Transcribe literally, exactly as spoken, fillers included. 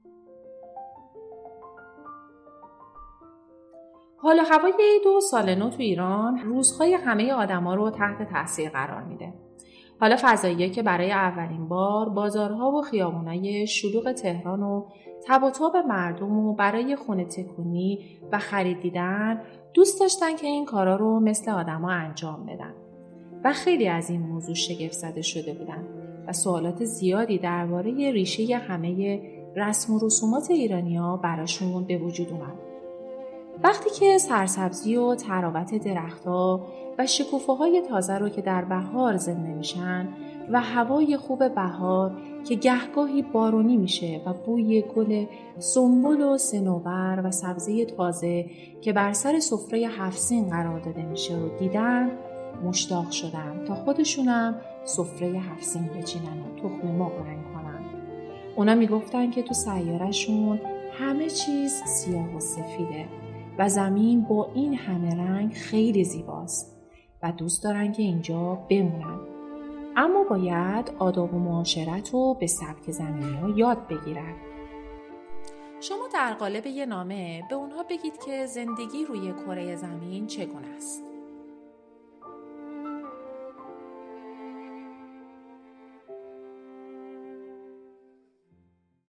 حال و هوای عید و سال نو تو ایران روزهای همه آدما رو تحت تاثیر قرار میده. حالا فضاییه که برای اولین بار بازارها و خیابونای شلوغ تهران و تب و تاب مردم و برای خونه تکونی و خرید دیدن دوست داشتن که این کارا رو مثل آدما انجام بدن. و خیلی از این موضوع شگفت زده شده بودن و سوالات زیادی درباره ریشه همه رسم و رسومات ایرانی‌ها براشون به وجود اومد. وقتی که سرسبزی و تراوت درخت‌ها و شکوفه‌های تازه رو که در بهار زنده میشن و هوای خوب بهار که گهگاهی بارونی میشه و بوی گل سنبل و صنوبر و سبزی تازه که بر سر سفره هفت سین قرار داده میشه رو دیدن، مشتاق شدن تا خودشونم سفره هفت سین بچینن و تخم مرغ رنگ کنن. اونا میگفتن که تو سیاره‌شون همه چیز سیاه و سفیده و زمین با این همه رنگ خیلی زیباست و دوست دارن که اینجا بمونن. اما باید آداب و معاشرت رو به سبک زمینی ها یاد بگیرن. شما در قالب یه نامه به اونها بگید که زندگی روی کره زمین چگونه است.